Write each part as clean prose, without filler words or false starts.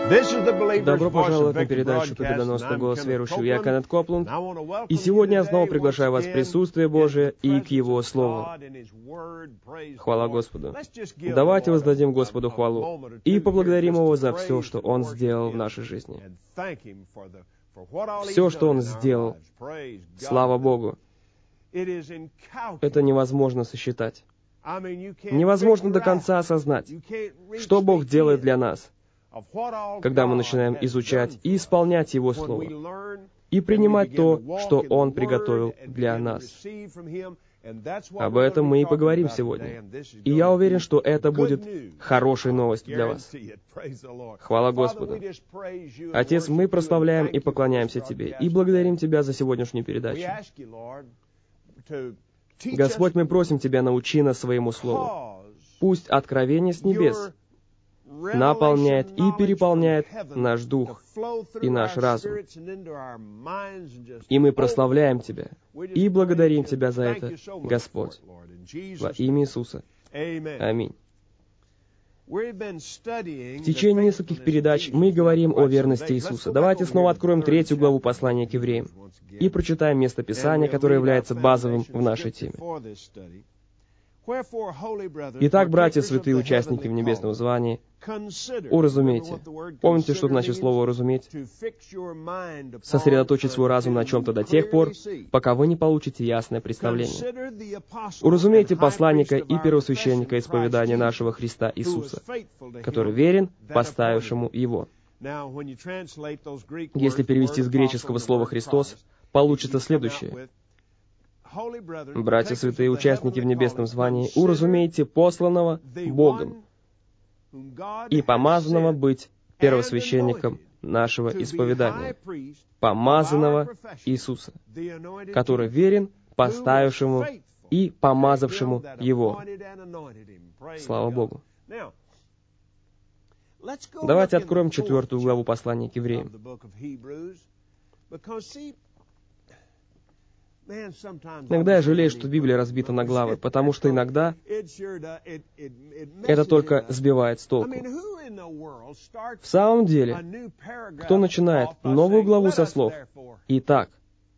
Добро пожаловать на передачу «Победоносный голос верующего». Я Кеннет Копланд, и сегодня я снова приглашаю вас в присутствие Божие и к Его Слову. Хвала Господу. Давайте воздадим Господу хвалу и поблагодарим Его за все, что Он сделал в нашей жизни. Все, что Он сделал. Слава Богу. Это невозможно сосчитать. Невозможно до конца осознать, что Бог делает для нас, когда мы начинаем изучать и исполнять Его Слово, и принимать то, что Он приготовил для нас. Об этом мы и поговорим сегодня. И я уверен, что это будет хорошей новостью для вас. Хвала Господу. Отец, мы прославляем и поклоняемся Тебе, и благодарим Тебя за сегодняшнюю передачу. Господь, мы просим Тебя, научи нас своему Слову. Пусть откровение с небес наполняет и переполняет наш дух и наш разум. И мы прославляем Тебя и благодарим Тебя за это, Господь, во имя Иисуса. Аминь. В течение нескольких передач мы говорим о верности Иисуса. Давайте снова откроем 3 главу послания к евреям и прочитаем место Писания, которое является базовым в нашей теме. Итак, братья, святые участники в небесном звании, уразумейте. Помните, что значит слово «уразуметь»? Сосредоточить свой разум на чем-то до тех пор, пока вы не получите ясное представление. Уразумейте посланника и первосвященника исповедания нашего Христа Иисуса, который верен поставившему Его. Если перевести с греческого слова «Христос», получится следующее. Братья, святые участники в небесном звании, уразумейте посланного Богом и помазанного быть первосвященником нашего исповедания, помазанного Иисуса, который верен поставившему и помазавшему Его. Слава Богу. Давайте откроем 4 главу послания к евреям. Иногда я жалею, что Библия разбита на главы, потому что иногда это только сбивает с толку. В самом деле, кто начинает новую главу со слов «Итак»?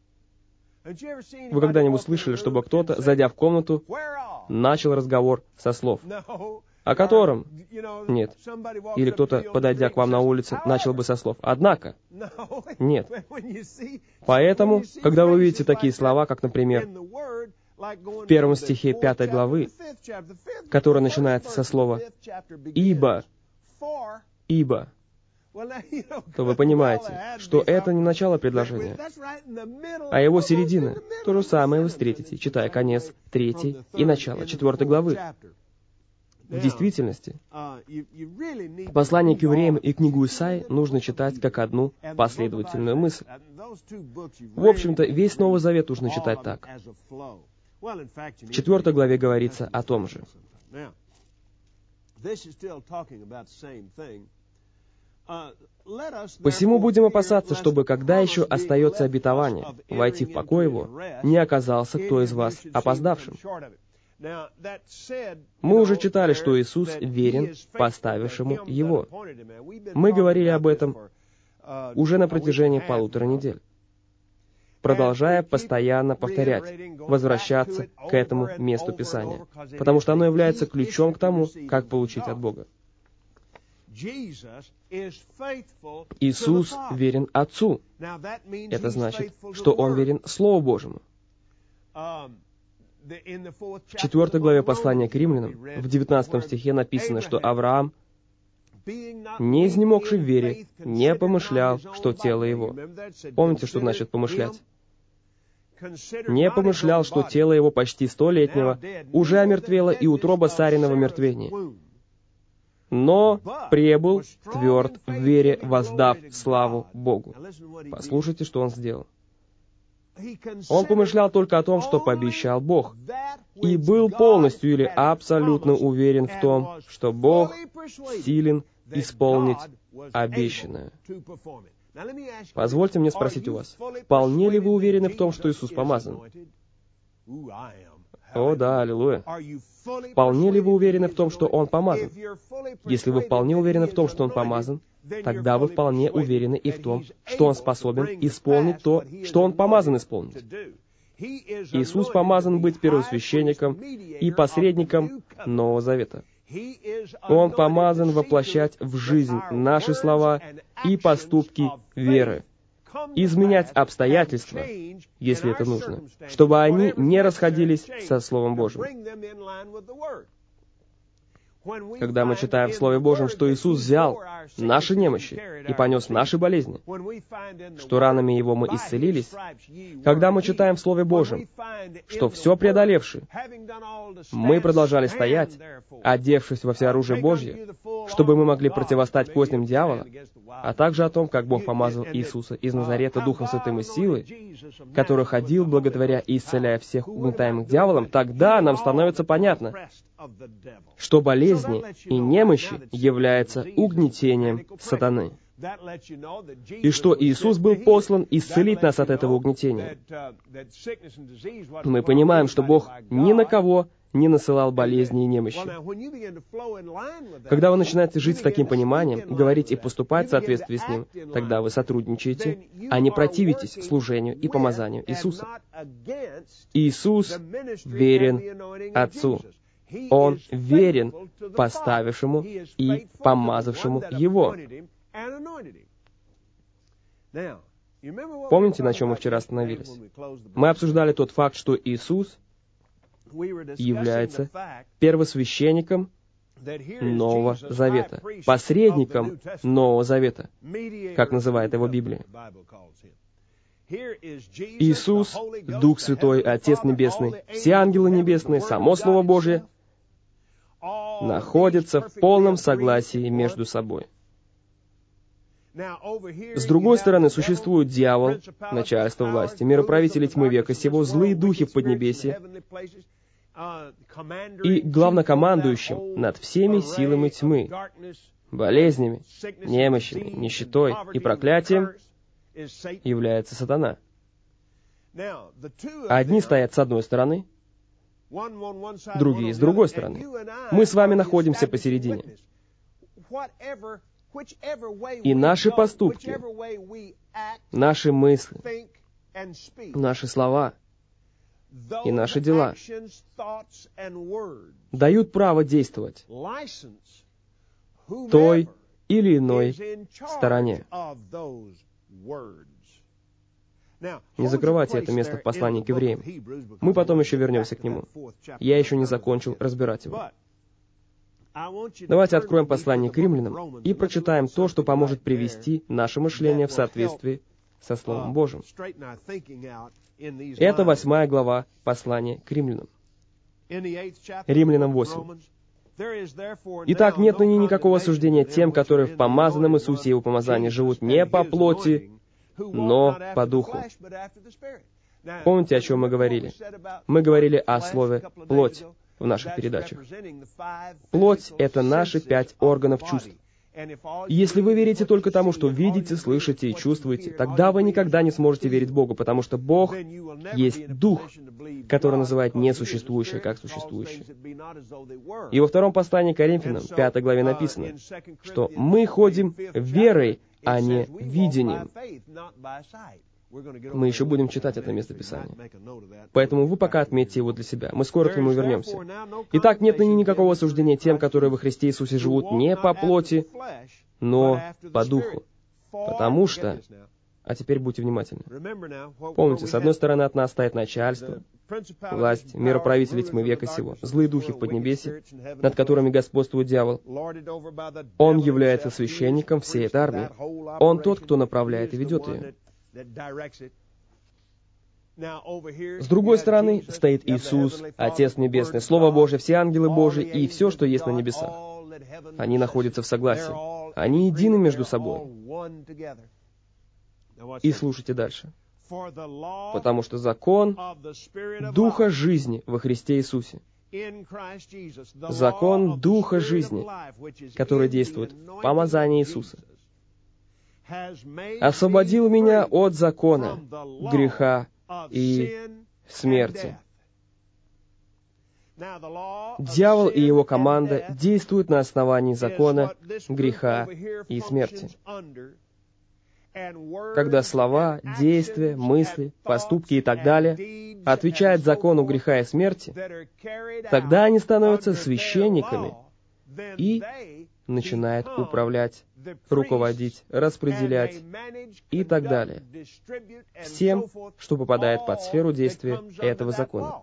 Вы когда-нибудь слышали, чтобы кто-то, зайдя в комнату, начал разговор со слов? О котором? Нет. Или кто-то, подойдя к вам на улице, начал бы со слов «Однако». Нет. Поэтому, когда вы видите такие слова, как, например, в 1 стихе 5 главы, который начинается со слова «ибо», то вы понимаете, что это не начало предложения, а его середина. То же самое вы встретите, читая конец 3 и начало 4 главы. В действительности, послание к евреям и книгу Исаии нужно читать как одну последовательную мысль. В общем-то, весь Новый Завет нужно читать так. В 4 главе говорится о том же. «Посему будем опасаться, чтобы, когда еще остается обетование, войти в покой его, не оказался кто из вас опоздавшим». Мы уже читали, что Иисус верен поставившему Его. Мы говорили об этом уже на протяжении 1,5 недели, продолжая постоянно повторять, возвращаться к этому месту Писания, потому что оно является ключом к тому, как получить от Бога. Иисус верен Отцу. Это значит, что Он верен Слову Божьему. В 4 главе послания к римлянам, в 19 стихе написано, что Авраам, не изнемогший в вере, не помышлял, что тело его. Помните, что значит «помышлять»? Не помышлял, что тело его почти 100-летнего уже омертвело и утроба Сариного мертвения. Но пребыл тверд в вере, воздав славу Богу. Послушайте, что он сделал. Он помышлял только о том, что пообещал Бог, и был полностью или абсолютно уверен в том, что Бог силен исполнить обещанное. Позвольте мне спросить у вас, вполне ли вы уверены в том, что Иисус помазан? О да, аллилуйя. Вполне ли вы уверены в том, что Он помазан? Если вы вполне уверены в том, что Он помазан, тогда вы вполне уверены и в том, что Он способен исполнить то, что Он помазан исполнить. Иисус помазан быть первосвященником и посредником Нового Завета. Он помазан воплощать в жизнь наши слова и поступки веры, изменять обстоятельства, если это нужно, чтобы они не расходились со Словом Божьим. Когда мы читаем в Слове Божьем, что Иисус взял наши немощи и понес наши болезни, что ранами Его мы исцелились, когда мы читаем в Слове Божьем, что все преодолевши, мы продолжали стоять, одевшись во всеоружие Божье, чтобы мы могли противостать козням дьявола, а также о том, как Бог помазал Иисуса из Назарета Духом Святым и силой, который ходил благодаря и исцеляя всех угнетаемых дьяволом, тогда нам становится понятно, что болезни и немощи являются угнетением сатаны, и что Иисус был послан исцелить нас от этого угнетения. Мы понимаем, что Бог ни на кого не насылал болезни и немощи. Когда вы начинаете жить с таким пониманием, говорить и поступать в соответствии с ним, тогда вы сотрудничаете, а не противитесь служению и помазанию Иисуса. Иисус верен Отцу. Он верен поставившему и помазавшему Его. Помните, на чем мы вчера остановились? Мы обсуждали тот факт, что Иисус является первосвященником Нового Завета, посредником Нового Завета, как называет его Библия. Иисус, Дух Святой, Отец Небесный, все ангелы небесные, само Слово Божие находятся в полном согласии между собой. С другой стороны, существует дьявол, начальство власти, мироправители тьмы века сего, злые духи в поднебесье и главнокомандующим над всеми силами тьмы, болезнями, немощами, нищетой и проклятием является сатана. Одни стоят с одной стороны, другие с другой стороны. Мы с вами находимся посередине. И наши поступки, наши мысли, наши слова и наши дела дают право действовать той или иной стороне. Не закрывайте это место в послании к евреям. Мы потом еще вернемся к нему. Я еще не закончил разбирать его. Давайте откроем послание к римлянам и прочитаем то, что поможет привести наше мышление в соответствии со Словом Божьим. Это 8 глава послания к римлянам. Римлянам 8. «Итак, нет ныне никакого осуждения тем, которые в помазанном Иисусе и Его помазании живут не по плоти, но по духу». Помните, о чем мы говорили? Мы говорили о слове «плоть» в наших передачах. Плоть — это наши 5 органов чувств. И если вы верите только тому, что видите, слышите и чувствуете, тогда вы никогда не сможете верить Богу, потому что Бог есть Дух, который называет несуществующее как существующее. И во 2 послании к Коринфянам, 5 главе написано, что мы ходим верой, а не видением. Мы еще будем читать это местописание. Поэтому вы пока отметьте его для себя. Мы скоро к нему вернемся. Итак, нет ныне никакого осуждения тем, которые во Христе Иисусе живут не по плоти, но по духу. Потому что... А теперь будьте внимательны. Помните, с одной стороны от нас стоит начальство, власть, мироправители тьмы века сего, злые духи в поднебесье, над которыми господствует дьявол. Он является священником всей этой армии. Он тот, кто направляет и ведет ее. С другой стороны стоит Иисус, Отец Небесный, Слово Божие, все ангелы Божии и все, что есть на небесах. Они находятся в согласии. Они едины между собой. И слушайте дальше. Потому что закон Духа жизни во Христе Иисусе, закон Духа жизни, который действует в помазании Иисуса, освободил меня от закона, греха и смерти. Дьявол и его команда действуют на основании закона, греха и смерти. Когда слова, действия, мысли, поступки и так далее отвечают закону греха и смерти, тогда они становятся священниками и начинают управлять, руководить, распределять и так далее всем, что попадает под сферу действия этого закона.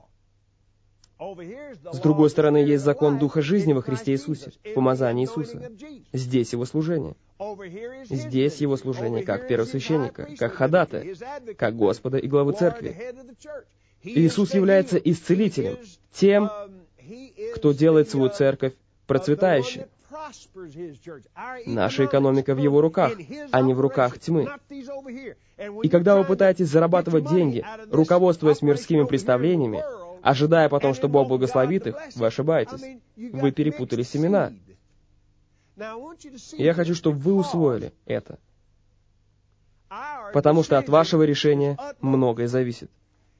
С другой стороны, есть закон Духа жизни во Христе Иисусе, в помазании Иисуса. Здесь Его служение. Здесь Его служение как первосвященника, как ходатая, как Господа и главы Церкви. Иисус является исцелителем, тем, кто делает свою церковь процветающей. Наша экономика в Его руках, а не в руках тьмы. И когда вы пытаетесь зарабатывать деньги, руководствуясь мирскими представлениями, ожидая потом, что Бог благословит их, вы ошибаетесь. Вы перепутали семена. Я хочу, чтобы вы усвоили это. Потому что от вашего решения многое зависит.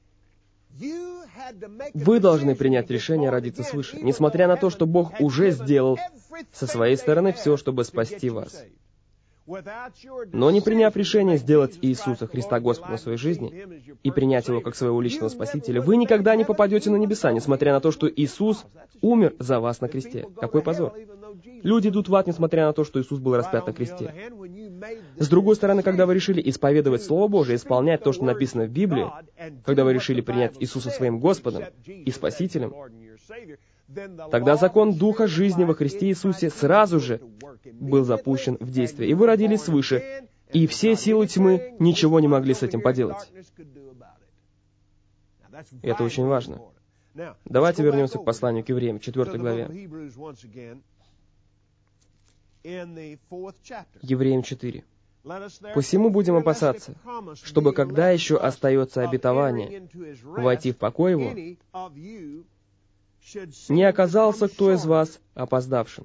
Вы должны принять решение родиться свыше, несмотря на то, что Бог уже сделал со своей стороны все, чтобы спасти вас. Но не приняв решение сделать Иисуса Христа Господом в своей жизни и принять Его как своего личного Спасителя, вы никогда не попадете на небеса, несмотря на то, что Иисус умер за вас на кресте. Какой позор! Люди идут в ад, несмотря на то, что Иисус был распят на кресте. С другой стороны, когда вы решили исповедовать Слово Божие, исполнять то, что написано в Библии, когда вы решили принять Иисуса своим Господом и Спасителем, тогда закон Духа жизни во Христе Иисусе сразу же был запущен в действие, и вы родились свыше, и все силы тьмы ничего не могли с этим поделать. Это очень важно. Давайте вернемся к посланию к Евреям, 4 главе. Евреям 4. «Посему будем опасаться, чтобы, когда еще остается обетование, войти в покой его, не оказался кто из вас опоздавшим.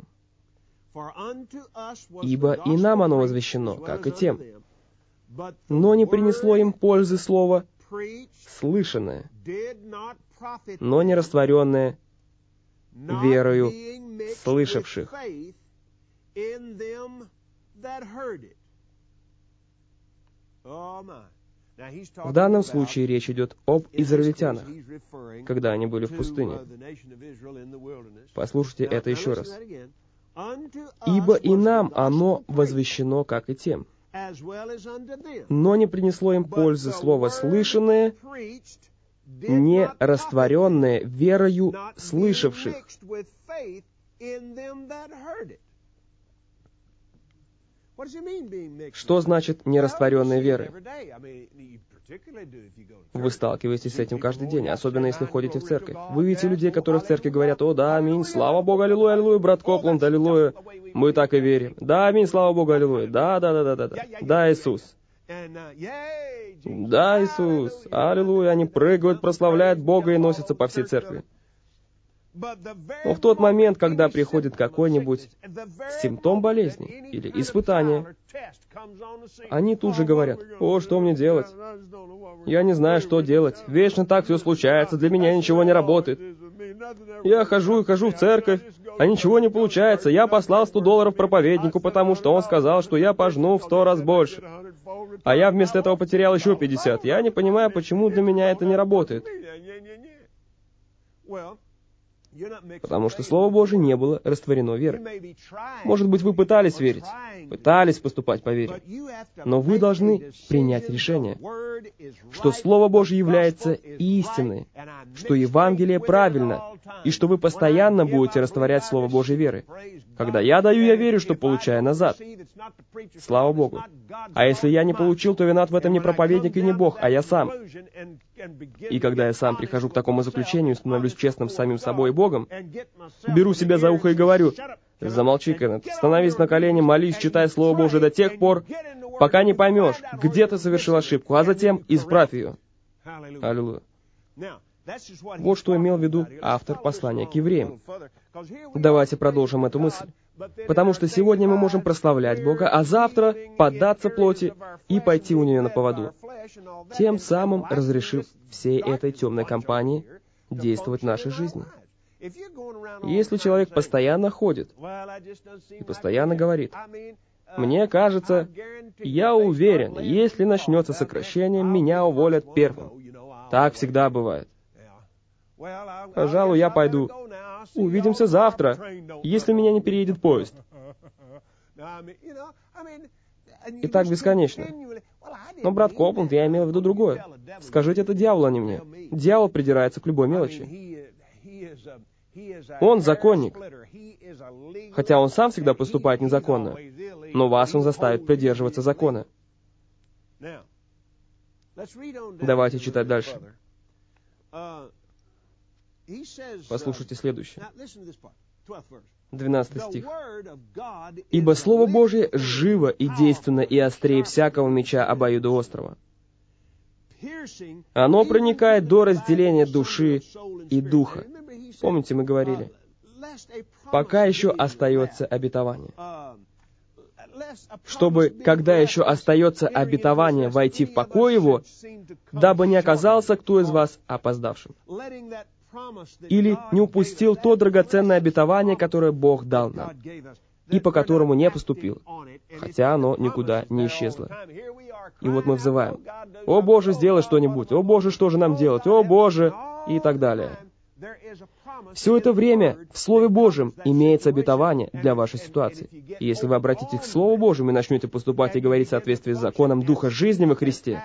Ибо и нам оно возвещено, как и тем. Но не принесло им пользы слово слышанное, но не растворенное верою слышавших». В данном случае речь идет об израильтянах, когда они были в пустыне. Послушайте это еще раз. «Ибо и нам оно возвещено, как и тем. Но не принесло им пользы слово слышанное, не растворенное верою слышавших». Что значит нерастворенной веры? Вы сталкиваетесь с этим каждый день, особенно если ходите в церковь. Вы видите людей, которые в церкви говорят: «О, да, аминь, слава Богу, аллилуйя, аллилуйя, брат Копланд, аллилуйя». Мы так и верим. Да, аминь, слава Богу, аллилуйя. Да, да, Иисус. Да, Иисус, аллилуйя. Они прыгают, прославляют Бога и носятся по всей церкви. Но в тот момент, когда приходит какой-нибудь симптом болезни или испытание, они тут же говорят: «О, что мне делать? Я не знаю, что делать. Вечно так все случается, для меня ничего не работает. Я хожу и хожу в церковь, а ничего не получается. Я послал $100 проповеднику, потому что он сказал, что я пожну в 100 раз больше. А я вместо этого потерял еще 50. Я не понимаю, почему для меня это не работает». Потому что Слово Божие не было растворено верой. Может быть, вы пытались верить, пытались поступать по вере, но вы должны принять решение, что Слово Божие является истиной, что Евангелие правильно, и что вы постоянно будете растворять Слово Божие веры. Когда я даю, я верю, что получаю назад. Слава Богу. А если я не получил, то виноват в этом не проповедник и не Бог, а я сам. И когда я сам прихожу к такому заключению, становлюсь честным с самим собой и Богом, беру себя за ухо и говорю: «Замолчи, Кеннет, становись на колени, молись, читай Слово Божие до тех пор, пока не поймешь, где ты совершил ошибку, а затем исправь ее». Аллилуйя. Вот что имел в виду автор послания к евреям. Давайте продолжим эту мысль. Потому что сегодня мы можем прославлять Бога, а завтра поддаться плоти и пойти у нее на поводу, тем самым разрешив всей этой темной компании действовать в нашей жизни. Если человек постоянно ходит и постоянно говорит, «Мне кажется, я уверен, если начнется сокращение, меня уволят первым». Так всегда бывает. «Пожалуй, я пойду. Увидимся завтра, если меня не переедет поезд». И так бесконечно. Но, брат Копланд, я имел в виду другое. Скажите это дьяволу, а не мне. Дьявол придирается к любой мелочи. Он законник, хотя он сам всегда поступает незаконно, но вас он заставит придерживаться закона. Давайте читать дальше. Послушайте следующее. 12 стих. «Ибо Слово Божие живо и действенно и острее всякого меча обоюдоострого. Оно проникает до разделения души и духа». Помните, мы говорили, пока еще остается обетование. Чтобы, когда еще остается обетование, войти в покой его, дабы не оказался кто из вас опоздавшим. Или не упустил то драгоценное обетование, которое Бог дал нам, и по которому не поступил, хотя оно никуда не исчезло. И вот мы взываем: «О Боже, сделай что-нибудь! О Боже, что же нам делать? О Боже!» и так далее. Все это время в Слове Божьем имеется обетование для вашей ситуации. И если вы обратитесь к Слову Божьему и начнете поступать и говорить в соответствии с законом Духа жизни во Христе,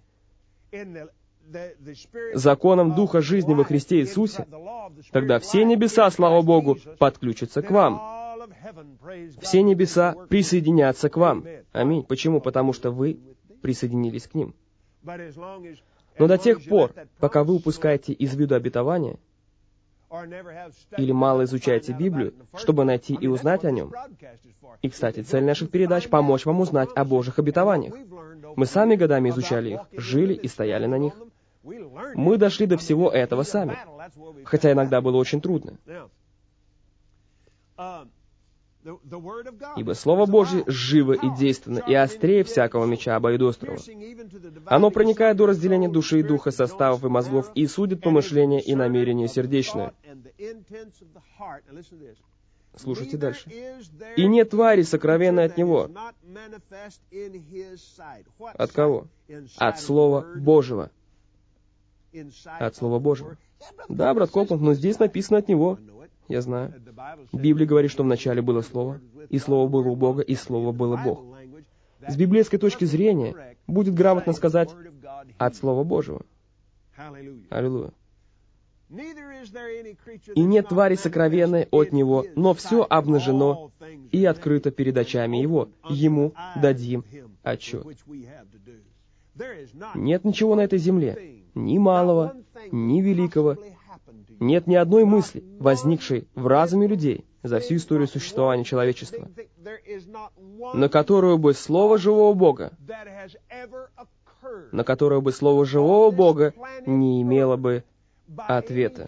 законом Духа жизни во Христе Иисусе, тогда все небеса, слава Богу, подключатся к вам. Все небеса присоединятся к вам. Аминь. Почему? Потому что вы присоединились к ним. Но до тех пор, пока вы упускаете из виду обетование, или мало изучаете Библию, чтобы найти и узнать о нем. И, кстати, цель наших передач — помочь вам узнать о Божьих обетованиях. Мы сами годами изучали их, жили и стояли на них. Мы дошли до всего этого сами, хотя иногда было очень трудно. «Ибо Слово Божье живо и действенно, и острее всякого меча обоюдоострого. Оно проникает до разделения души и духа, составов и мозгов, и судит помышления и намерения сердечные». Слушайте дальше. «И нет твари сокровенной от Него». От кого? От Слова Божьего. От Слова Божьего. Да, брат Копланд, но здесь написано от Него. Я знаю. Библия говорит, что вначале было Слово, и Слово было у Бога, и Слово было Бог. С библейской точки зрения будет грамотно сказать «от Слова Божьего». Аллилуйя. «И нет твари сокровенной от Него, но все обнажено и открыто перед очами Его. Ему дадим отчет». Нет ничего на этой земле, ни малого, ни великого. Нет ни одной мысли, возникшей в разуме людей за всю историю существования человечества, на которую бы Слово живого Бога, не имело бы ответа.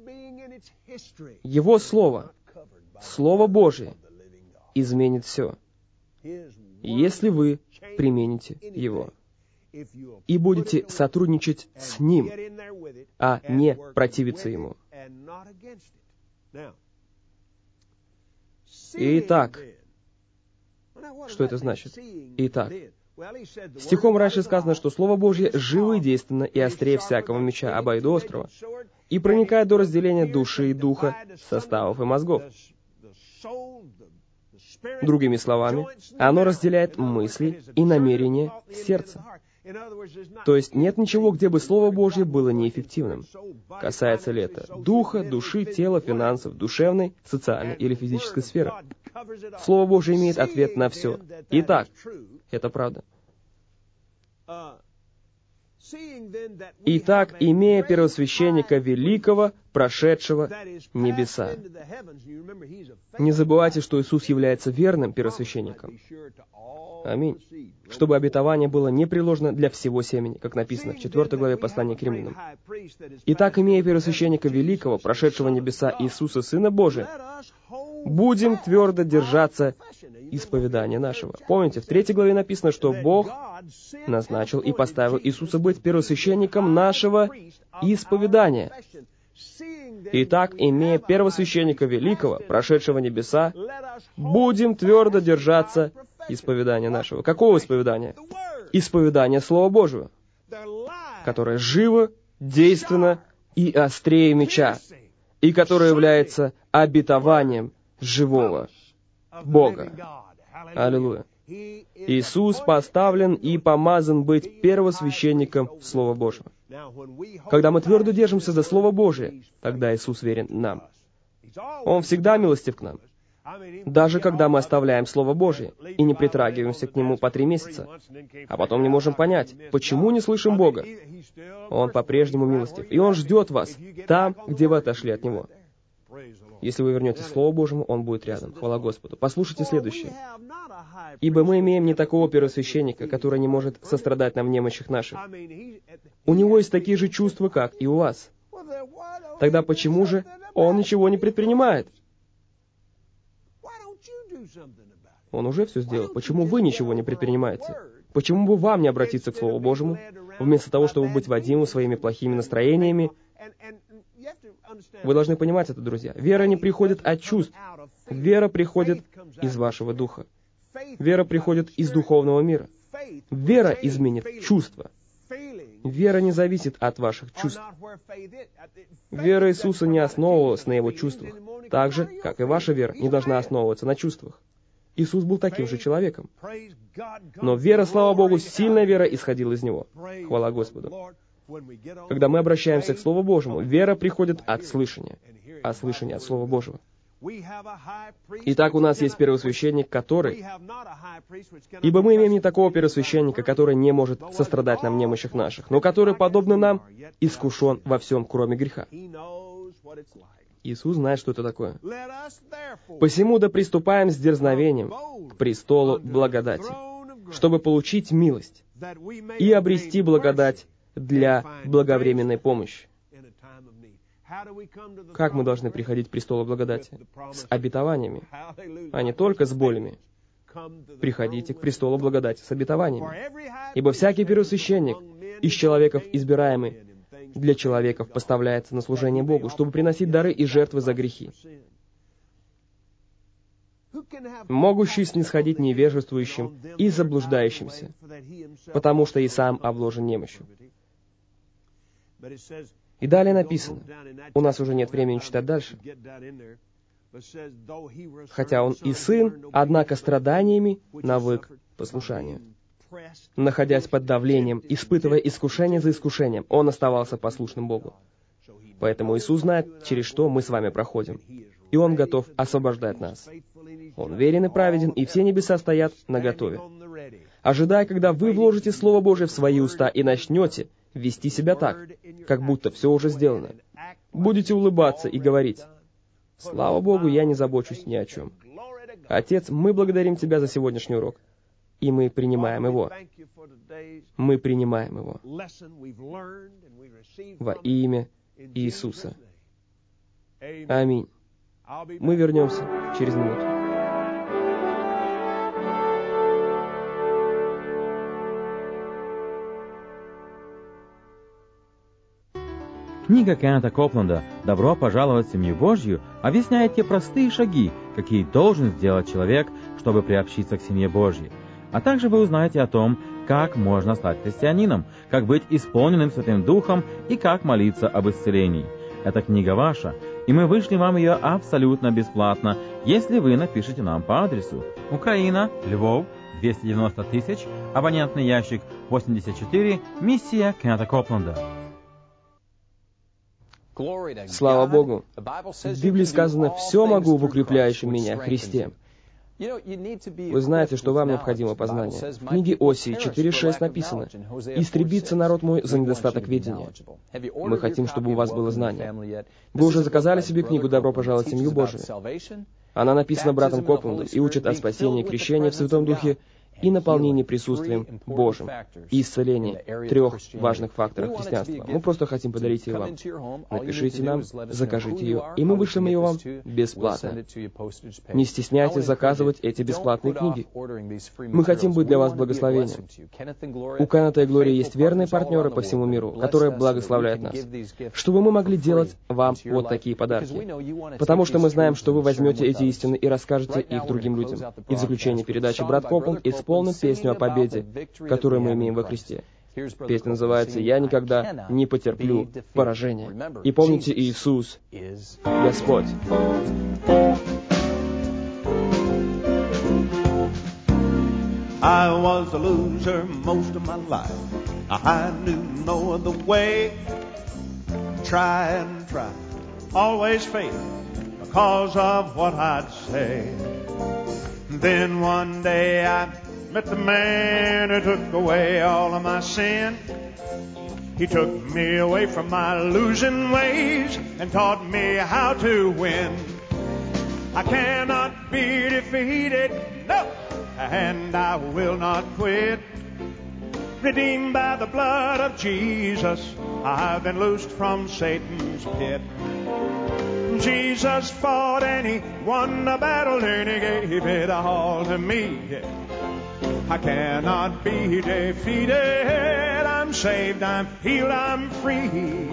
Его Слово, Слово Божие, изменит все, если вы примените его и будете сотрудничать с Ним, а не противиться Ему. Итак, что это значит? Итак, стихом раньше сказано, что Слово Божье живо и действенно и острее всякого меча обоюдоострого и проникает до разделения души и духа, составов и мозгов. Другими словами, оно разделяет мысли и намерения сердца. То есть нет ничего, где бы Слово Божье было неэффективным. Касается ли это духа, души, тела, финансов, душевной, социальной или физической сферы. Слово Божье имеет ответ на все. Итак, это правда. Итак, имея первосвященника великого, прошедшего небеса. Не забывайте, что Иисус является верным первосвященником. Аминь. Чтобы обетование было непреложно для всего семени, как написано в 4 главе послания к Римлянам. Итак, имея первосвященника великого, прошедшего небеса Иисуса, Сына Божия, будем твердо держаться исповедания нашего. Помните, в 3 главе написано, что Бог назначил и поставил Иисуса быть первосвященником нашего исповедания. Итак, имея первосвященника великого, прошедшего небеса, будем твердо держаться исповедания нашего». Какого исповедания? Исповедания Слова Божьего, которое живо, действенно и острее меча, и которое является обетованием живого Бога. Аллилуйя. Иисус поставлен и помазан быть первосвященником Слова Божьего. Когда мы твердо держимся за Слово Божие, тогда Иисус верен нам. Он всегда милостив к нам. Даже когда мы оставляем Слово Божие и не притрагиваемся к Нему по 3 месяца, а потом не можем понять, почему не слышим Бога. Он по-прежнему милостив, и Он ждет вас там, где вы отошли от Него. Если вы вернетесь к Слову Божьему, Он будет рядом. Хвала Господу. Послушайте следующее. «Ибо мы имеем не такого первосвященника, который не может сострадать нам в немощах наших. У Него есть такие же чувства, как и у вас. Тогда почему же Он ничего не предпринимает? Он уже все сделал. Почему вы ничего не предпринимаете? Почему бы вам не обратиться к Слову Божьему, вместо того, чтобы быть водимым своими плохими настроениями? Вы должны понимать это, друзья. Вера не приходит от чувств. Вера приходит из вашего духа. Вера приходит из духовного мира. Вера изменит чувства. Вера не зависит от ваших чувств. Вера Иисуса не основывалась на Его чувствах, так же, как и ваша вера не должна основываться на чувствах. Иисус был таким же человеком. Но вера, слава Богу, сильная вера исходила из Него. Хвала Господу. Когда мы обращаемся к Слову Божьему, вера приходит от слышания, а слышание от Слова Божьего. Итак, у нас есть первосвященник, который... Ибо мы имеем не такого первосвященника, который не может сострадать нам в немощах наших, но который, подобно нам, искушен во всем, кроме греха. Иисус знает, что это такое. «Посему да приступаем с дерзновением к престолу благодати, чтобы получить милость и обрести благодать для благовременной помощи». Как мы должны приходить к престолу благодати? С обетованиями, а не только с болями. Приходите к престолу благодати с обетованиями. Ибо всякий первосвященник из человеков избираемый для человеков поставляется на служение Богу, чтобы приносить дары и жертвы за грехи, могущий снисходить невежествующим и заблуждающимся, потому что и сам обложен немощью. И далее написано, у нас уже нет времени читать дальше, хотя он и сын, однако страданиями навык послушанию. Находясь под давлением, испытывая искушение за искушением, он оставался послушным Богу. Поэтому Иисус знает, через что мы с вами проходим, и Он готов освобождать нас. Он верен и праведен, и все небеса стоят наготове, ожидая, когда вы вложите Слово Божие в свои уста и начнете вести себя так, как будто все уже сделано. Будете улыбаться и говорить: «Слава Богу, я не забочусь ни о чем. Отец, мы благодарим Тебя за сегодняшний урок». И мы принимаем его. Мы принимаем его во имя Иисуса. Аминь. Мы вернемся через минуту. Книга Кеннета Копленда «Добро пожаловать в семью Божью» объясняет те простые шаги, какие должен сделать человек, чтобы приобщиться к семье Божьей. А также вы узнаете о том, как можно стать христианином, как быть исполненным Святым Духом и как молиться об исцелении. Эта книга ваша, и мы вышлем вам ее абсолютно бесплатно, если вы напишите нам по адресу: Украина, Львов, 290 000, абонентный ящик 84, миссия Кеннета Копленда. Слава Богу! В Библии сказано: «Все могу в укрепляющем меня Христе». Вы знаете, что вам необходимо познание. В книге Осии 4:6 написано: «Истребится народ мой за недостаток ведения». Мы хотим, чтобы у вас было знание. Вы уже заказали себе книгу «Добро пожаловать в семью Божию». Она написана братом Коплендом и учит о спасении и крещении в Святом Духе и наполнение присутствием Божьим, и исцеление, 3 важных факторов христианства. Мы просто хотим подарить ее вам. Напишите нам, закажите ее, и мы вышлем ее вам бесплатно. Не стесняйтесь заказывать эти бесплатные книги. Мы хотим быть для вас благословением. У Кеннета и Глории есть верные партнеры по всему миру, которые благословляют нас, чтобы мы могли делать вам вот такие подарки. Потому что мы знаем, что вы возьмете эти истины и расскажете их другим людям. И в заключение передачи брат Копланд исполнит песню о победе, которую мы имеем во Христе. Песня называется «Я никогда не потерплю поражения». И помните, Иисус — Господь. I was a loser most of my life. I knew no other way. Try and try, always fail because of what I'd say. Then one day I met the man who took away all of my sin. He took me away from my losing ways and taught me how to win. I cannot be defeated, no, and I will not quit. Redeemed by the blood of Jesus, I've been loosed from Satan's pit. Jesus fought and he won the battle and he gave it all to me. I cannot be defeated. I'm saved, I'm healed, I'm free.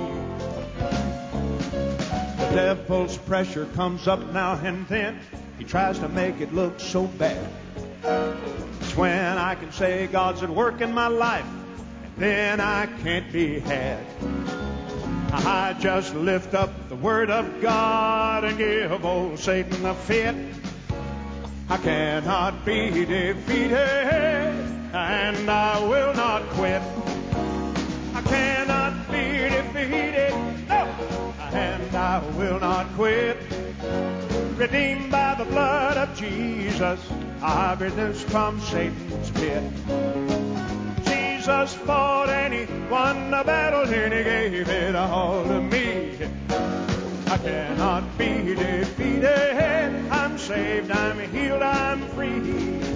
The devil's pressure comes up now and then. He tries to make it look so bad. It's when I can say God's at work in my life, and then I can't be had. I just lift up the word of God and give old Satan a fit. I cannot be defeated, and I will not quit. I cannot be defeated, no, and I will not quit. Redeemed by the blood of Jesus, I've been loosed from Satan's pit. Jesus fought and he won the battle and he gave it all to me. I cannot be defeated. I'm saved, I'm healed, I'm free.